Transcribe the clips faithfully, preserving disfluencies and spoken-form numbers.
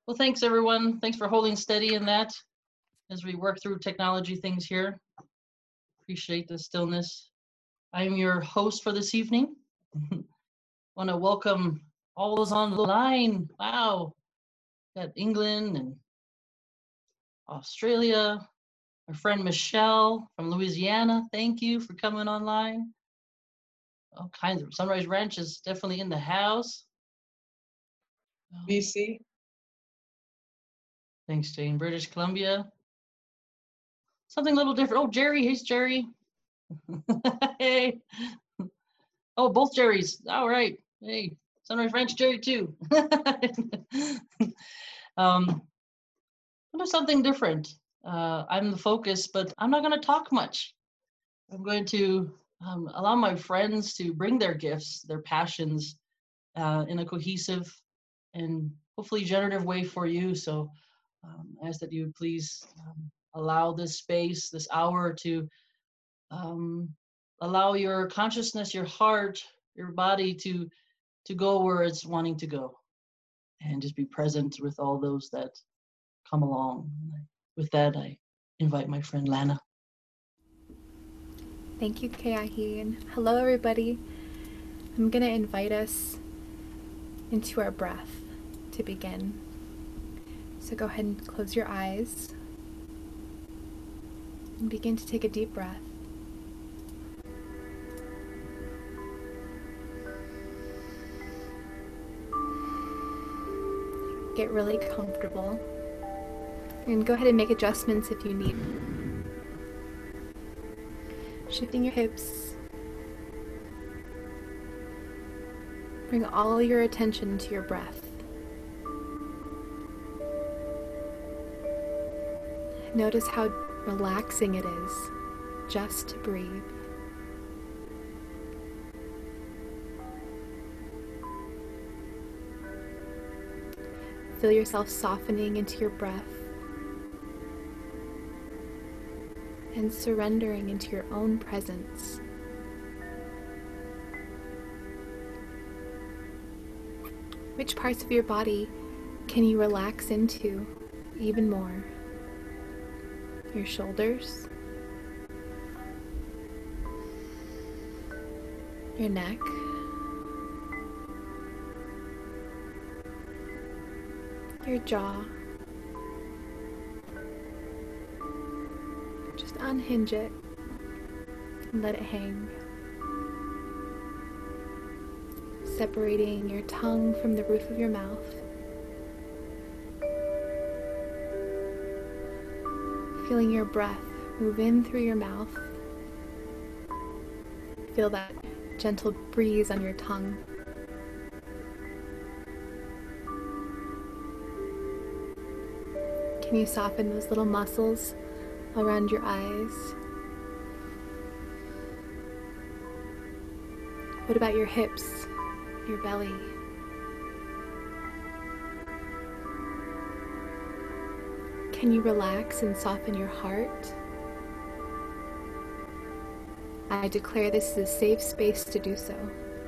Well, thanks everyone. Thanks for holding steady in that as we work through technology things here. Appreciate the stillness. I am your host for this evening. Want to welcome all those on the line. Wow, got England and Australia. My friend Michelle from Louisiana. Thank you for coming online. All kinds of Sunrise Ranch is definitely in the house. B C. Thanks, Jane. British Columbia. Something a little different. Oh, Jerry. Here's Jerry. Hey. Oh, both Jerrys. All right. Hey, Sunrise Ranch Jerry too. um, I'll do something different. Uh, I'm the focus, but I'm not going to talk much. I'm going to um, allow my friends to bring their gifts, their passions, uh, in a cohesive and hopefully generative way for you. So um, I ask that you would please um, allow this space, this hour to um, allow your consciousness, your heart, your body to to go where it's wanting to go, and just be present with all those that come along. With that, I invite my friend Lana. Thank you, Keahi, and hello everybody. I'm going to invite us into our breath to begin. So go ahead and close your eyes and begin to take a deep breath. Get really comfortable and go ahead and make adjustments if you need. Shifting your hips. Bring all your attention to your breath. Notice how relaxing it is just to breathe. Feel yourself softening into your breath and surrendering into your own presence. Which parts of your body can you relax into even more? Your shoulders, your neck, your jaw. Just unhinge it and let it hang. Separating your tongue from the roof of your mouth. Feeling your breath move in through your mouth. Feel that gentle breeze on your tongue. Can you soften those little muscles around your eyes? What about your hips, your belly? Can you relax and soften your heart? I declare this is a safe space to do so.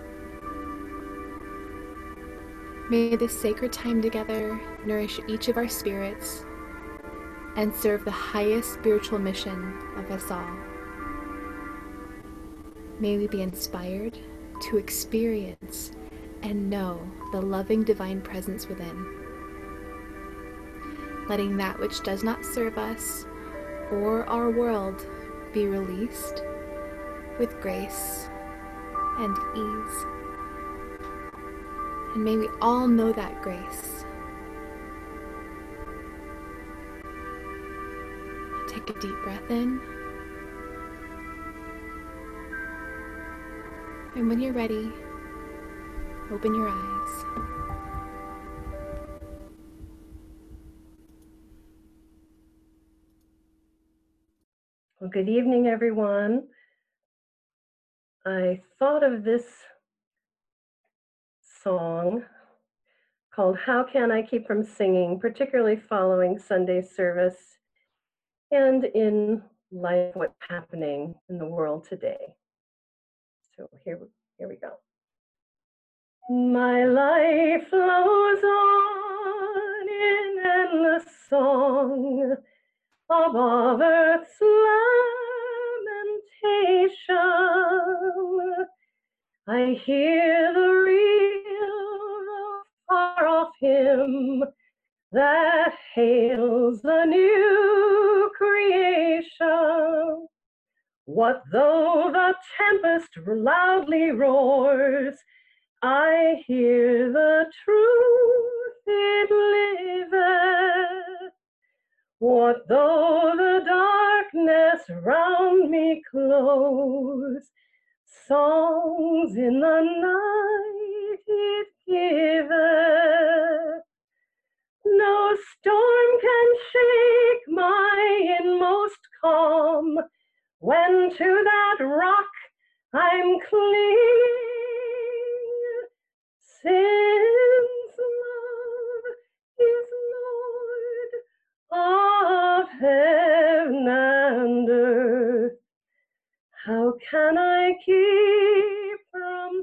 May this sacred time together nourish each of our spirits and serve the highest spiritual mission of us all. May we be inspired to experience and know the loving divine presence within, letting that which does not serve us or our world be released with grace and ease. And may we all know that grace. Take a deep breath in. And when you're ready, open your eyes. Well, good evening, everyone. I thought of this song called How Can I Keep From Singing, particularly following Sunday service and in light of what's happening in the world today. So here, here we go. My life flows on in hymn that hails a new creation. What though the tempest loudly roars, I hear the truth it liveth. What though the darkness round me close, songs in the night it giveth. No storm can shake my inmost calm, when to that rock I'm clinging. Since love is Lord of heaven and earth, how can I keep from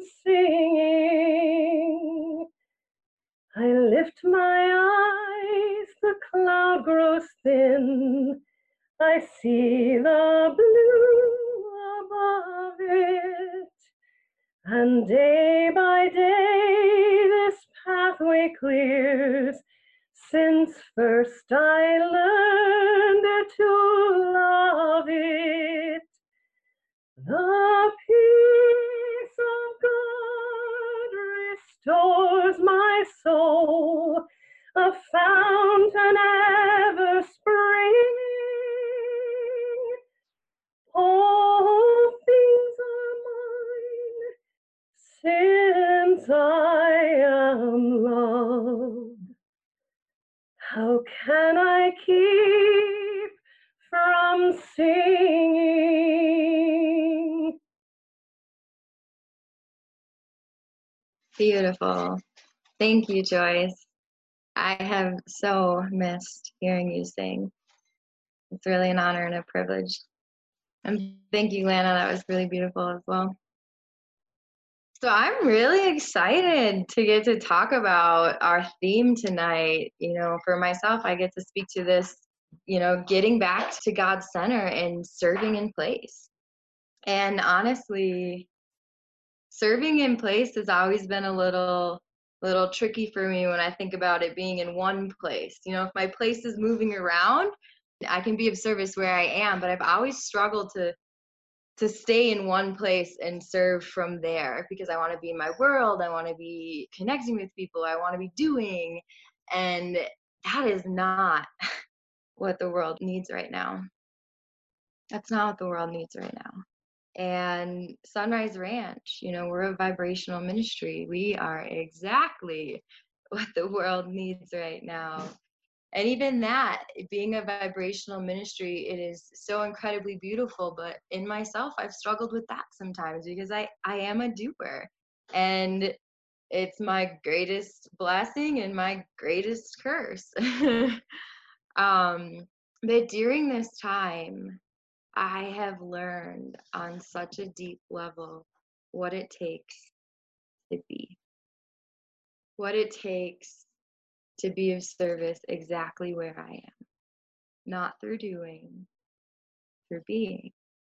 singing? I lift my eyes, the cloud grows thin, I see the blue above it, and day by day this pathway clears, since first I learned to love it. The peace of God restores my soul, a fountain ever springing. All things are mine, since I am loved. How can I keep from singing? Beautiful. Thank you, Joyce. I have so missed hearing you sing. It's really an honor and a privilege. And thank you, Lana. That was really beautiful as well. So I'm really excited to get to talk about our theme tonight. You know, for myself, I get to speak to this, you know, getting back to God's center and serving in place. And honestly, serving in place has always been a little little tricky for me when I think about it being in one place. You know, if my place is moving around, I can be of service where I am, but I've always struggled to to stay in one place and serve from there, because I want to be in my world, I want to be connecting with people, I want to be doing, and that is not what the world needs right now. That's not what the world needs right now. And Sunrise Ranch, you know, we're a vibrational ministry. We are exactly what the world needs right now. And even that, being a vibrational ministry, it is so incredibly beautiful. But in myself, I've struggled with that sometimes, because I, I am a doer. And it's my greatest blessing and my greatest curse. um, but during this time, I have learned on such a deep level what it takes to be, what it takes to be of service exactly where I am, not through doing, through being.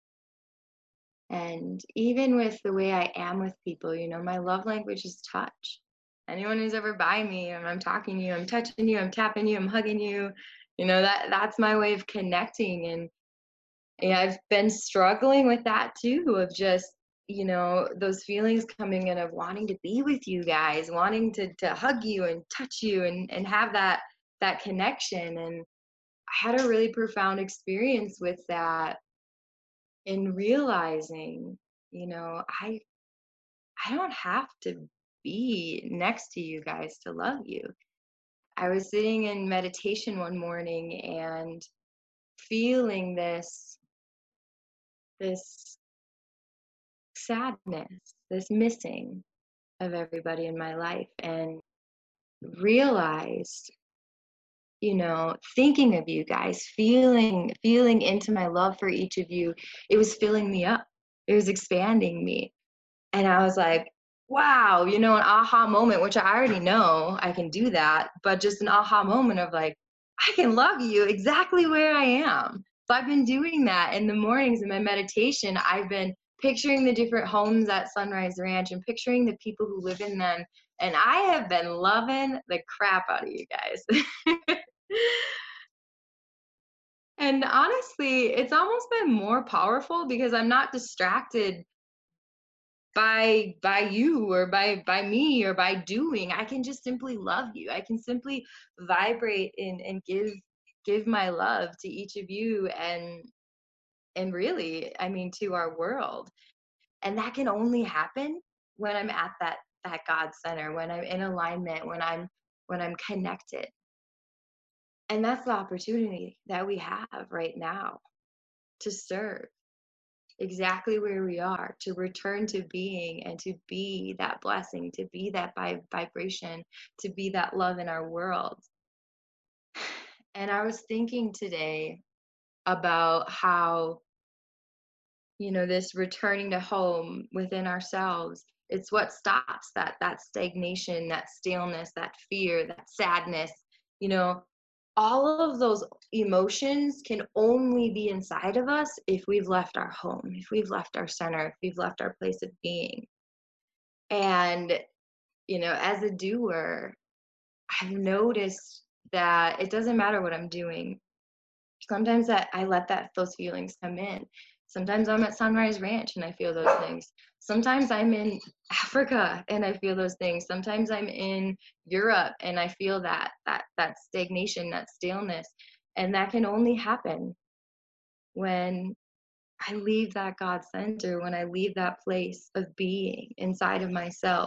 And even with the way I am with people, you know, my love language is touch. Anyone who's ever by me and I'm talking to you, I'm touching you, I'm tapping you, I'm hugging you, you know, that that's my way of connecting. And And I've been struggling with that too, of just, you know, those feelings coming in of wanting to be with you guys, wanting to to hug you and touch you and, and have that that connection. And I had a really profound experience with that in realizing, you know, I I don't have to be next to you guys to love you. I was sitting in meditation one morning and feeling this this sadness, this missing of everybody in my life, and realized, you know, thinking of you guys, feeling feeling into my love for each of you, it was filling me up. It was expanding me. And I was like, wow, you know, an aha moment, which I already know I can do that, but just an aha moment of like, I can love you exactly where I am. So I've been doing that in the mornings in my meditation. I've been picturing the different homes at Sunrise Ranch and picturing the people who live in them And I have been loving the crap out of you guys. And honestly, it's almost been more powerful because I'm not distracted by by you or by by me or by doing. I can just simply love you. I can simply vibrate and and give give my love to each of you, and and really, I mean, to our world. And that can only happen when I'm at that that God center, when I'm in alignment, when I'm when I'm connected. And that's the opportunity that we have right now to serve exactly where we are, to return to being and to be that blessing, to be that vi- vibration, to be that love in our world. And I was thinking today about how, you know, this returning to home within ourselves, it's what stops that that stagnation, that staleness, that fear, that sadness. You know, all of those emotions can only be inside of us if we've left our home, if we've left our center, if we've left our place of being. And, you know, as a doer, I've noticed that it doesn't matter what I'm doing. Sometimes that I let that those feelings come in. Sometimes I'm at Sunrise Ranch and I feel those things. Sometimes I'm in Africa and I feel those things. Sometimes I'm in Europe and I feel that that that stagnation, that staleness. And that can only happen when I leave that God center, when I leave that place of being inside of myself.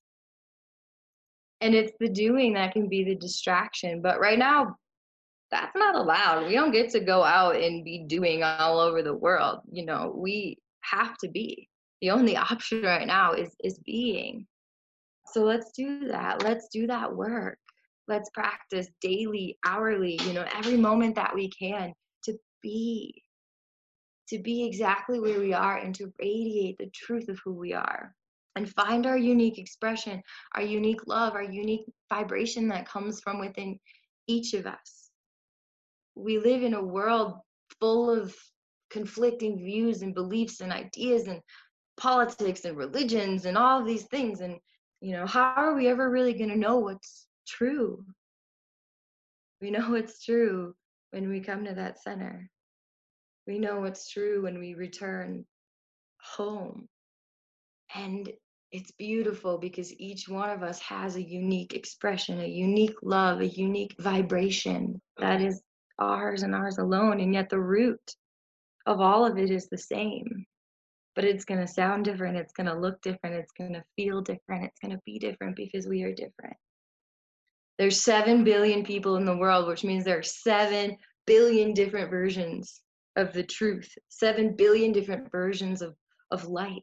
And it's the doing that can be the distraction. But right now, that's not allowed. We don't get to go out and be doing all over the world. You know, we have to be. The only option right now is is being. So let's do that. Let's do that work. Let's practice daily, hourly, you know, every moment that we can to be, to be exactly where we are and to radiate the truth of who we are and find our unique expression, our unique love, our unique vibration that comes from within each of us. We live in a world full of conflicting views and beliefs and ideas and politics and religions and all of these things. And, you know, how are we ever really going to know what's true? We know what's true when we come to that center. We know what's true when we return home. And it's beautiful because each one of us has a unique expression, a unique love, a unique vibration that is ours and ours alone. And yet the root of all of it is the same. But it's going to sound different. It's going to look different. It's going to feel different. It's going to be different because we are different. There's seven billion people in the world, which means there are seven billion different versions of the truth, seven billion different versions of, of light.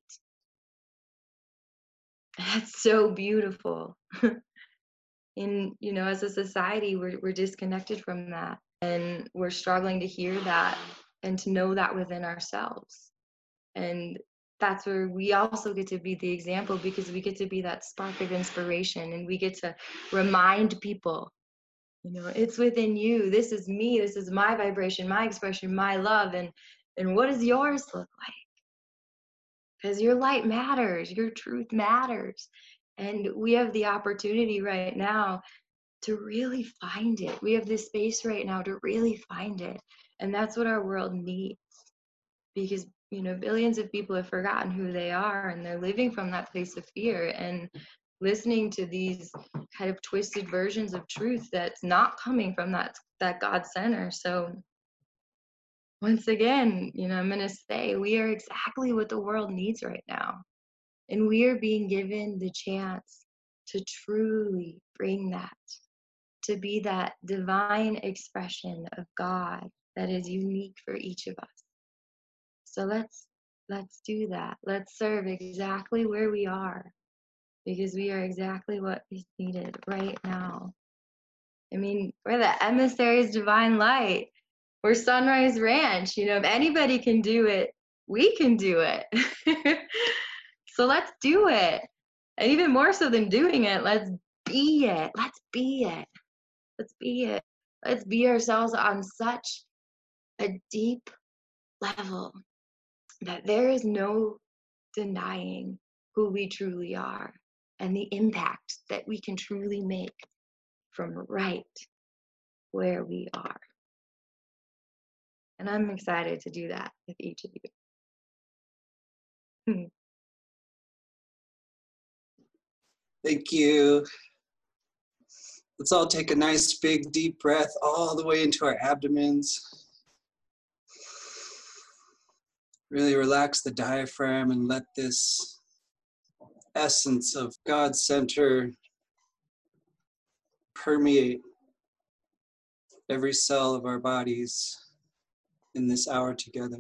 That's so beautiful. And, you know, as a society, we're, we're disconnected from that. And we're struggling to hear that and to know that within ourselves. And that's where we also get to be the example, because we get to be that spark of inspiration, and we get to remind people, you know, it's within you. This is me. This is my vibration, my expression, my love. And, and what does yours look like? Because your light matters, your truth matters. And we have the opportunity right now to really find it. We have this space right now to really find it. And that's what our world needs. Because, you know, billions of people have forgotten who they are, and they're living from that place of fear and listening to these kind of twisted versions of truth that's not coming from that, that God center. So once again, you know, I'm going to say we are exactly what the world needs right now. And we are being given the chance to truly bring that, to be that divine expression of God that is unique for each of us. So let's let's do that. Let's serve exactly where we are, because we are exactly what is needed right now. I mean, we're the emissaries of divine light. We're Sunrise Ranch. You know, if anybody can do it, we can do it. So let's do it. And even more so than doing it, let's be it. Let's be it. Let's be it. Let's be ourselves on such a deep level that there is no denying who we truly are. and the impact that we can truly make from right where we are. And I'm excited to do that with each of you. Thank you. Let's all take a nice big deep breath all the way into our abdomens. Really relax the diaphragm and let this essence of God center permeate every cell of our bodies in this hour together.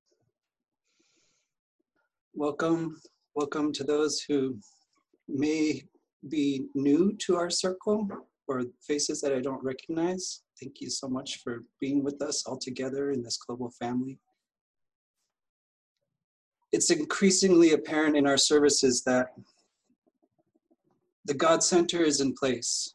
Welcome, welcome to those who may be new to our circle or faces that I don't recognize. Thank you so much for being with us all together in this global family. It's increasingly apparent in our services that the God Center is in place.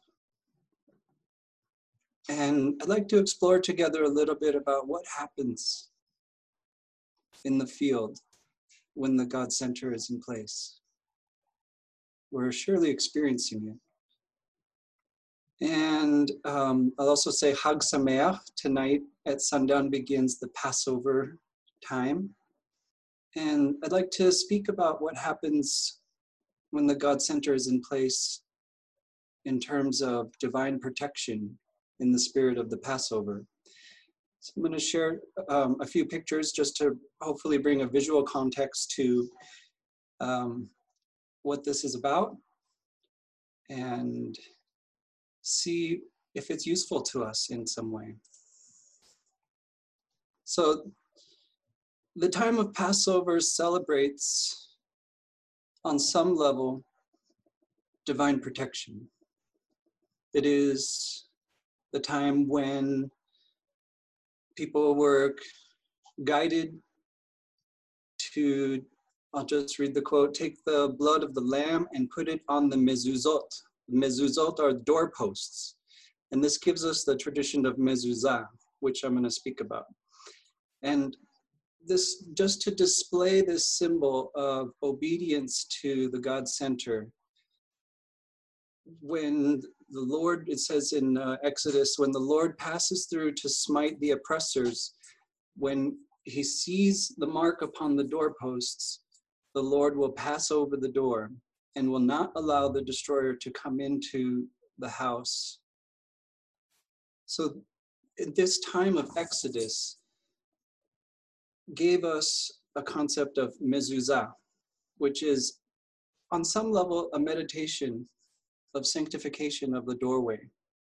And I'd like to explore together a little bit about what happens in the field when the God Center is in place. We're surely experiencing it. And um, I'll also say Hag Sameach. Tonight at sundown begins the Passover time. And I'd like to speak about what happens when the God Center is in place in terms of divine protection in the spirit of the Passover. So I'm going to share um, a few pictures just to hopefully bring a visual context to um, what this is about and see if it's useful to us in some way. So the time of Passover celebrates on some level divine protection. It is the time when people were guided to, I'll just read the quote, take the blood of the lamb and put it on the mezuzot. Mezuzot are doorposts. And this gives us the tradition of mezuzah, which I'm going to speak about. And this, just to display this symbol of obedience to the God Center, when the Lord, it says in uh, Exodus, when the Lord passes through to smite the oppressors, when he sees the mark upon the doorposts, the Lord will pass over the door and will not allow the destroyer to come into the house. So at this time of Exodus gave us a concept of mezuzah, which is on some level a meditation of sanctification of the doorway.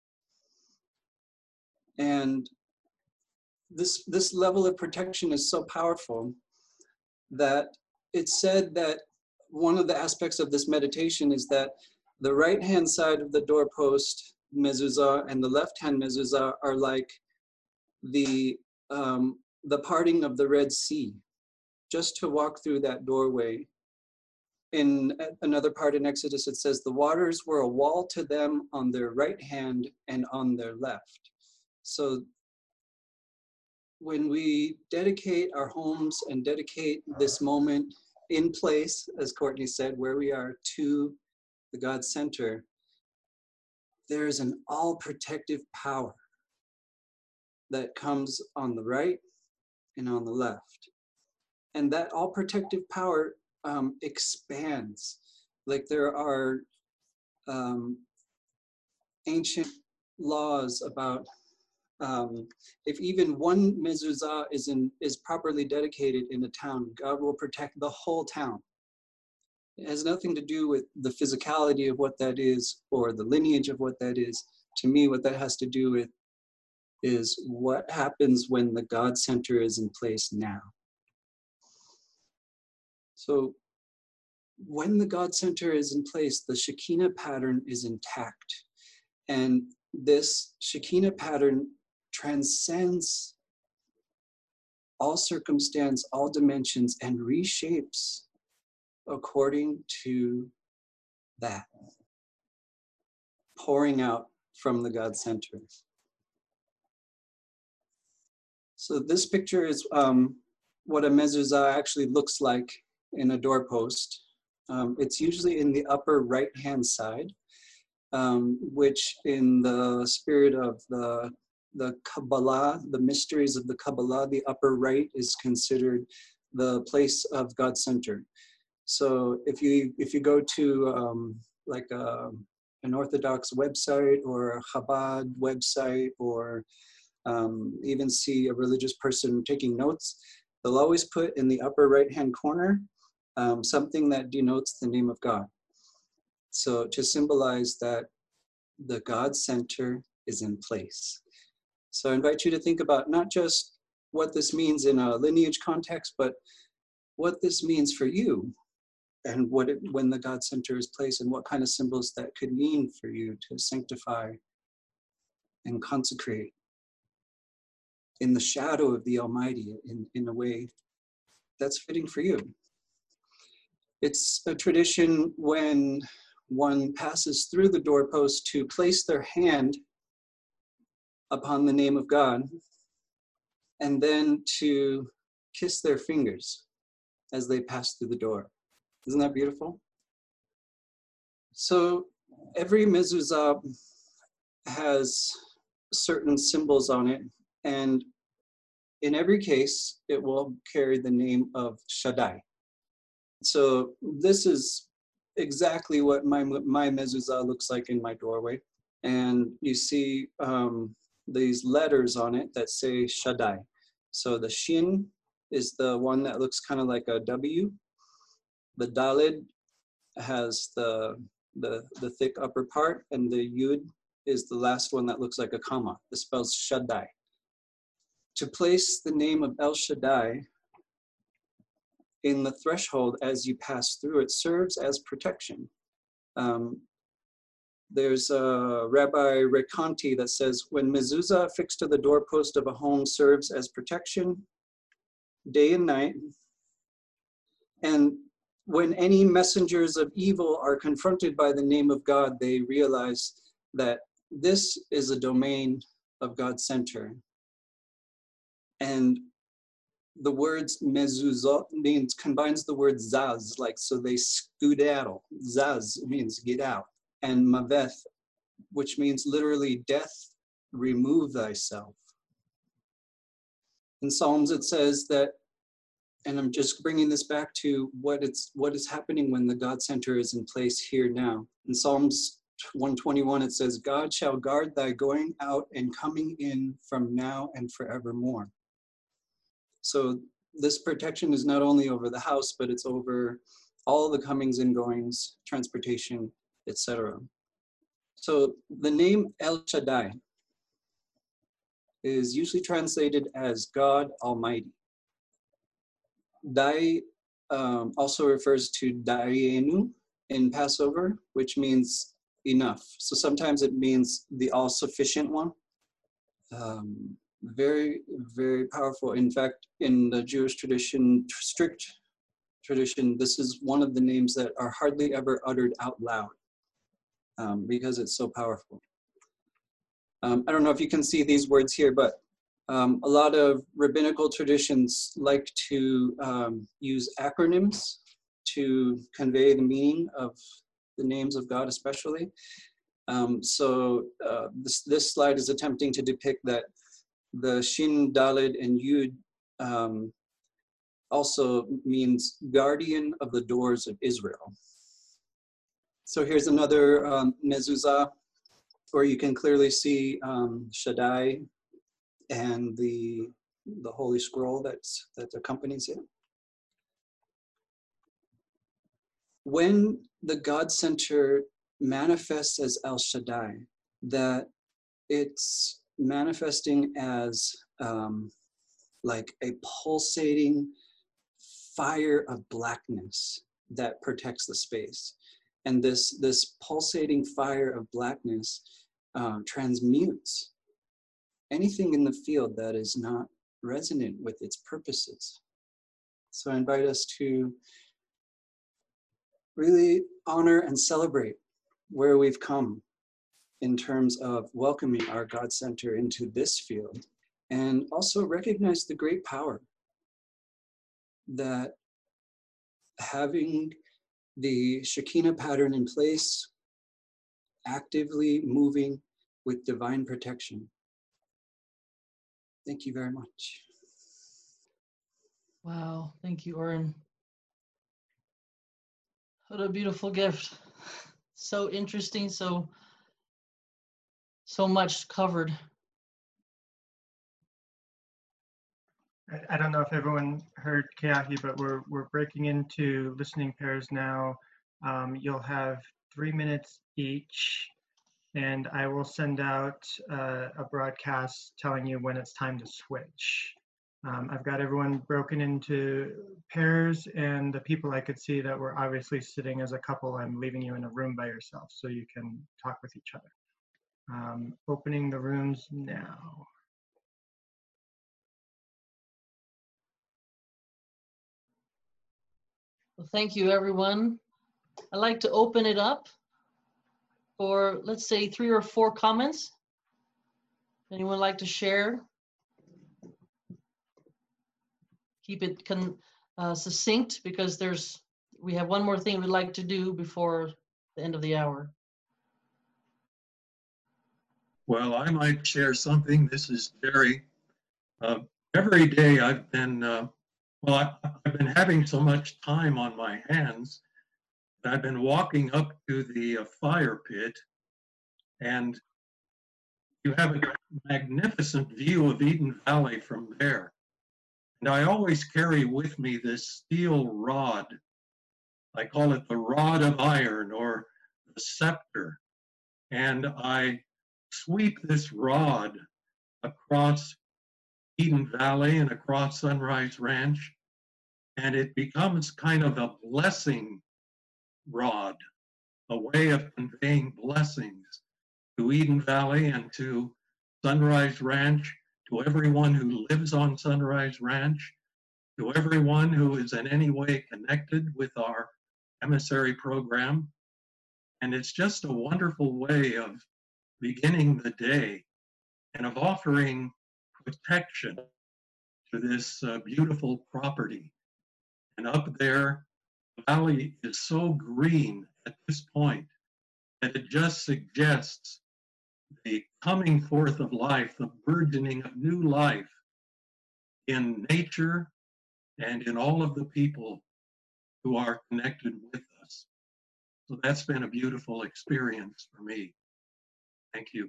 And this, this level of protection is so powerful that it's said that one of the aspects of this meditation is that the right-hand side of the doorpost, mezuzah, and the left-hand mezuzah are like the, um, the parting of the Red Sea. Just to walk through that doorway. In another part in Exodus, it says, the waters were a wall to them on their right hand and on their left. So when we dedicate our homes and dedicate this moment in place, as Courtney said, where we are to the God Center, there is an all-protective power that comes on the right and on the left. And that all-protective power um, expands. Like there are um, ancient laws about um, if even one mezuzah is, in, is properly dedicated in a town, God will protect the whole town. It has nothing to do with the physicality of what that is or the lineage of what that is. To me, what that has to do with is what happens when the God Center is in place now. So when the God Center is in place, the Shekinah pattern is intact. And this Shekinah pattern transcends all circumstance, all dimensions, and reshapes according to that, pouring out from the God Center. So this picture is um, what a mezuzah actually looks like in a doorpost. Um, it's usually in the upper right-hand side, um, which in the spirit of the, the Kabbalah, the mysteries of the Kabbalah, the upper right is considered the place of God's center. So if you if you go to um, like a, an Orthodox website or a Chabad website, or um, even see a religious person taking notes, they'll always put in the upper right-hand corner um, something that denotes the name of God. So to symbolize that the God center is in place. So I invite you to think about not just what this means in a lineage context, but what this means for you, and what it, when the God center is placed, and what kind of symbols that could mean for you to sanctify and consecrate in the shadow of the Almighty in, in a way that's fitting for you. It's a tradition when one passes through the doorpost to place their hand upon the name of God, and then to kiss their fingers as they pass through the door. Isn't that beautiful? So every mezuzah has certain symbols on it, and in every case, it will carry the name of Shaddai. So this is exactly what my, my mezuzah looks like in my doorway. And you see um, these letters on it that say Shaddai. So the Shin is the one that looks kind of like a W. The Daled has the, the, the thick upper part, and the Yud is the last one that looks like a comma. This spells Shaddai. To place the name of El Shaddai in the threshold as you pass through it serves as protection. Um, there's a Rabbi Rekanti that says, when mezuzah affixed to the doorpost of a home serves as protection day and night, and when any messengers of evil are confronted by the name of God, they realize that this is a domain of God's center. And the words mezuzot means, combines the word zaz, like, so they skedaddle. Zaz means get out. And maveth, which means literally death, remove thyself. In Psalms it says that, and I'm just bringing this back to what it's what is happening when the God center is in place here now. In Psalms one twenty-one it says, God shall guard thy going out and coming in from now and forevermore. So this protection is not only over the house, but it's over all the comings and goings, transportation, et cetera. So the name El Shaddai is usually translated as God Almighty. Dai um, also refers to Dayenu in Passover, which means enough. So sometimes it means the all-sufficient one. Um, very, very powerful. In fact, in the Jewish tradition, strict tradition, this is one of the names that are hardly ever uttered out loud um, because it's so powerful. Um, I don't know if you can see these words here, but um, a lot of rabbinical traditions like to um, use acronyms to convey the meaning of the names of God especially. Um, so uh, this, this slide is attempting to depict that the Shin, Daled, and Yud um, also means guardian of the doors of Israel. So here's another um, mezuzah where you can clearly see um, Shaddai and the, the Holy Scroll that's, that accompanies it. When the God Center manifests as El Shaddai, that it's manifesting as um, like a pulsating fire of blackness that protects the space. And this, this pulsating fire of blackness uh, transmutes anything in the field that is not resonant with its purposes. So I invite us to really honor and celebrate where we've come in terms of welcoming our God Center into this field, and also recognize the great power that having the Shekinah pattern in place, actively moving with divine protection. Thank you very much. Wow, thank you, Oren. What a beautiful gift. So interesting, so so much covered. I, I don't know if everyone heard Keahi, but we're we're breaking into listening pairs now. Um, you'll have three minutes each, and I will send out uh, a broadcast telling you when it's time to switch. Um, I've got everyone broken into pairs, and the people I could see that were obviously sitting as a couple, I'm leaving you in a room by yourself so you can talk with each other. Um, opening the rooms now. Well, thank you, everyone. I'd like to open it up for, let's say, three or four comments. Anyone like to share? Keep it con, uh, succinct, because there's we have one more thing we'd like to do before the end of the hour. Well, I might share something. This is Jerry. Uh, every day I've been, uh, well, I, I've been having so much time on my hands that I've been walking up to the uh, fire pit, and you have a magnificent view of Eden Valley from there. And I always carry with me this steel rod. I call it the rod of iron, or the scepter. And I sweep this rod across Eden Valley and across Sunrise Ranch, and it becomes kind of a blessing rod, a way of conveying blessings to Eden Valley and to Sunrise Ranch, to everyone who lives on Sunrise Ranch, to everyone who is in any way connected with our emissary program. And it's just a wonderful way of beginning the day and of offering protection to this uh, beautiful property. And up there, the valley is so green at this point that it just suggests the coming forth of life, the burgeoning of new life in nature and in all of the people who are connected with us. So that's been a beautiful experience for me. Thank you.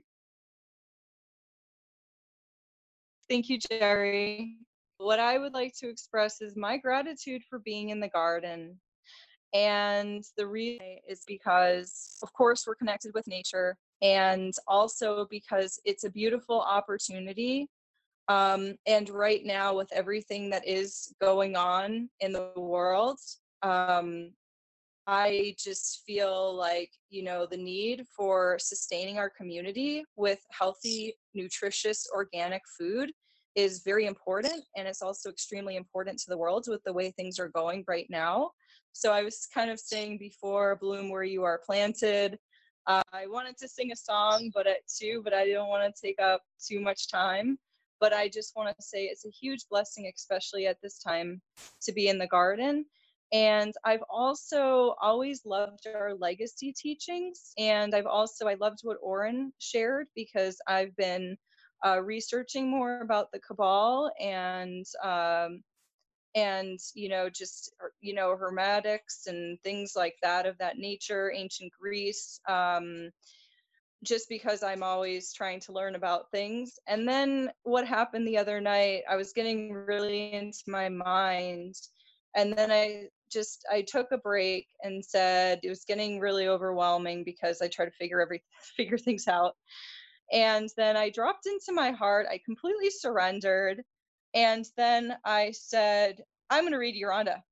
Thank you, Jerry. What I would like to express is my gratitude for being in the garden. And the reason is because, of course, we're connected with nature, and also because it's a beautiful opportunity. Um, and right now, with everything that is going on in the world, um, I just feel like, you know, the need for sustaining our community with healthy, nutritious, organic food is very important. And it's also extremely important to the world with the way things are going right now. So I was kind of saying before, bloom where you are planted. Uh, I wanted to sing a song, but at two, but I don't want to take up too much time. But I just want to say it's a huge blessing, especially at this time, to be in the garden. And I've also always loved our legacy teachings. And I've also, I loved what Oren shared, because I've been uh, researching more about the Kabbalah and, um, and, you know, just, you know, Hermetics and things like that of that nature, ancient Greece, um, just because I'm always trying to learn about things. And then what happened the other night, I was getting really into my mind. And then I just, I took a break and said, it was getting really overwhelming because I try to figure every, figure things out. And then I dropped into my heart, I completely surrendered. And then I said, I'm gonna read Yolanda.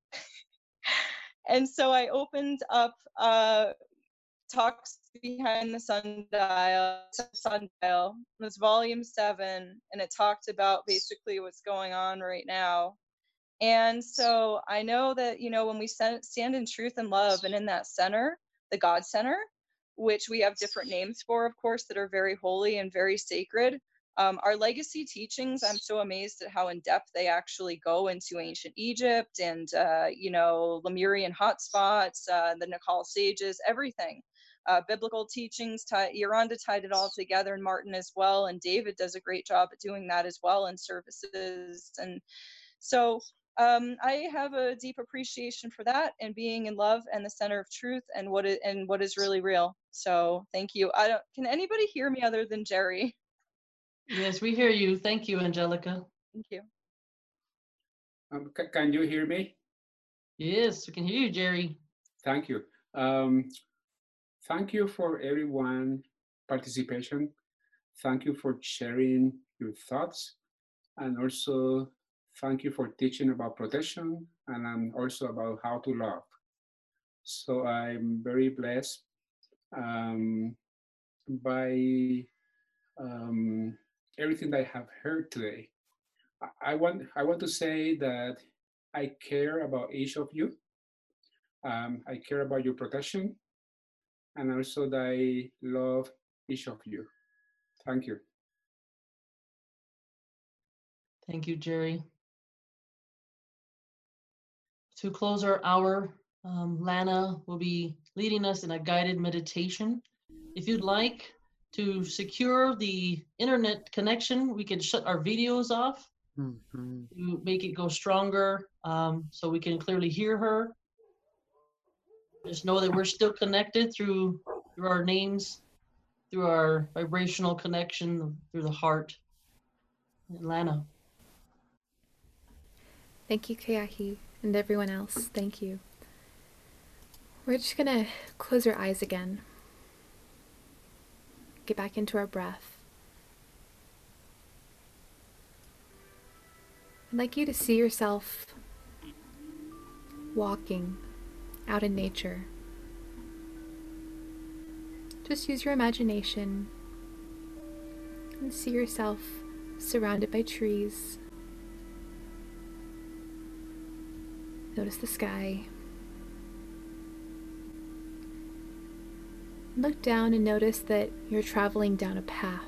And so I opened up uh, Talks Behind the Sundial, Sundial. It was volume seven, and it talked about basically what's going on right now. And so I know that, you know, when we stand in truth and love, and in that center, the God center, which we have different names for, of course, that are very holy and very sacred, Um, our legacy teachings, I'm so amazed at how in depth they actually go into ancient Egypt and, uh, you know, Lemurian hotspots, uh, the Nakal sages, everything. Uh, biblical teachings, tie, Yolanda tied it all together, and Martin as well, and David does a great job at doing that as well in services. And so um, I have a deep appreciation for that and being in love and the center of truth and what is, and what is really real. So thank you. I don't, can anybody hear me other than Jerry? Yes, we hear you. Thank you, Angelica. Thank you. Um, c- can you hear me? Yes, we can hear you, Jerry. Thank you. Um, thank you for everyone participation. Thank you for sharing your thoughts, and also thank you for teaching about protection and um, also about how to love. So I'm very blessed um, by um, everything that I have heard today. I, I want I want to say that I care about each of you. Um, I care about your protection, and also that I love each of you. Thank you. Thank you, Jerry. To close our hour, um, Lana will be leading us in a guided meditation. If you'd like to secure the internet connection, we can shut our videos off Mm-hmm. to make it go stronger, um, so we can clearly hear her. Just know that we're still connected through through our names, through our vibrational connection, through the heart. And Lana. Thank you, Keahi, and everyone else. Thank you. We're just gonna close our eyes again. Get back into our breath. I'd like you to see yourself walking out in nature. Just use your imagination and see yourself surrounded by trees. Notice the sky. Look down and notice that you're traveling down a path.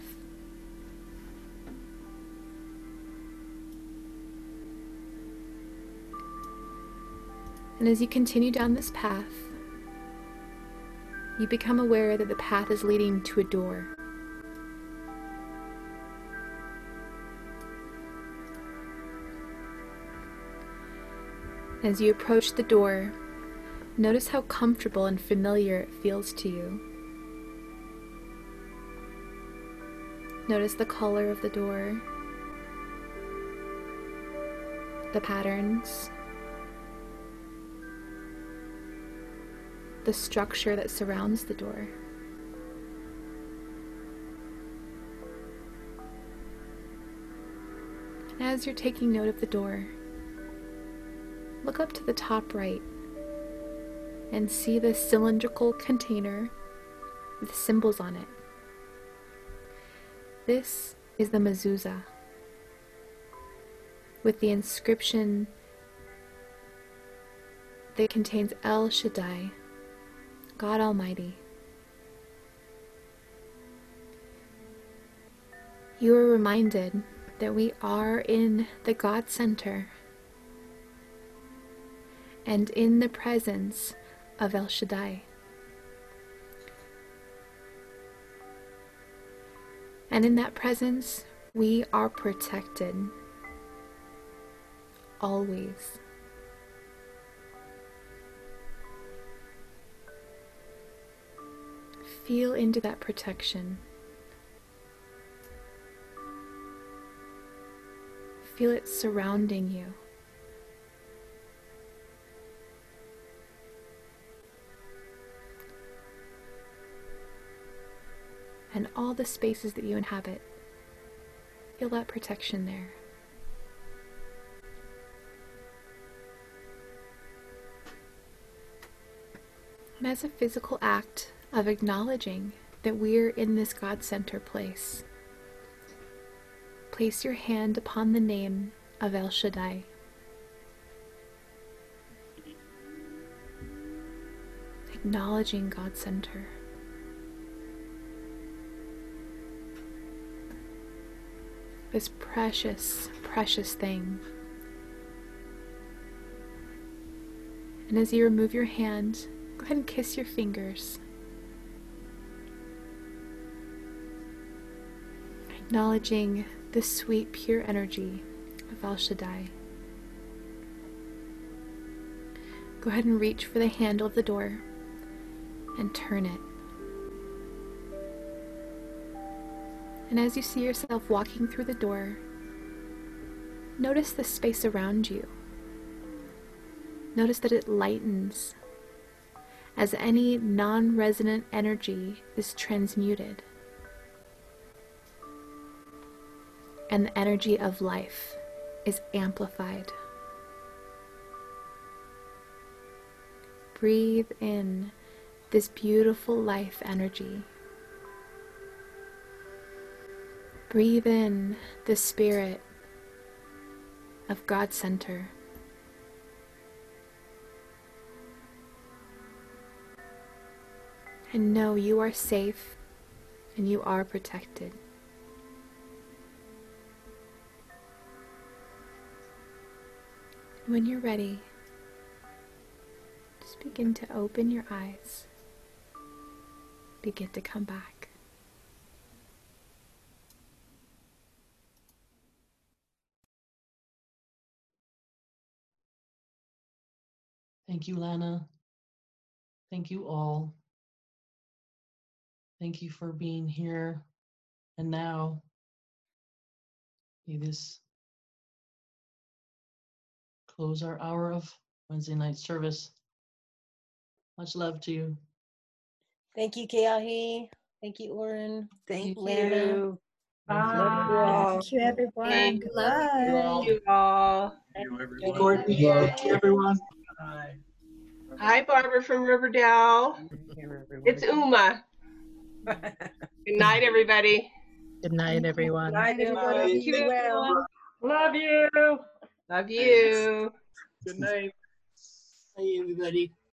And as you continue down this path, you become aware that the path is leading to a door. As you approach the door, notice how comfortable and familiar it feels to you. Notice the color of the door, the patterns, the structure that surrounds the door. And as you're taking note of the door, look up to the top right and see the cylindrical container with symbols on it. This is the mezuzah with the inscription that contains El Shaddai, God Almighty. You are reminded that we are in the God Center and in the presence of El Shaddai. And in that presence, we are protected. Always. Feel into that protection. Feel it surrounding you. And all the spaces that you inhabit, feel that protection there. And as a physical act of acknowledging that we're in this God Center place, place your hand upon the name of El Shaddai. Acknowledging God Center. this precious, precious thing. And as you remove your hand, go ahead and kiss your fingers. Acknowledging the sweet, pure energy of Al Shaddai. Go ahead and reach for the handle of the door and turn it. And as you see yourself walking through the door, notice the space around you. Notice that it lightens as any non-resonant energy is transmuted, and the energy of life is amplified. Breathe in this beautiful life energy. Breathe in the spirit of God Center. And know you are safe and you are protected. When you're ready, just begin to open your eyes. Begin to come back. Thank you, Lana. Thank you all. Thank you for being here. And now, may this close our hour of Wednesday night service. Much love to you. Thank you, Keahi. Thank you, Oren. Thank Lana. you. Bye. Love you all. Thank you, everyone. Bye. Love you. Love you all. Thank you, Hey, everyone. Courtney. Thank you, everyone. Bye. Hi, Barbara from Riverdale. It's Uma. Good night, everybody. Good night, everyone. Good night, everybody. Thank Be well. Love you. Love you. Good night. Bye, everybody.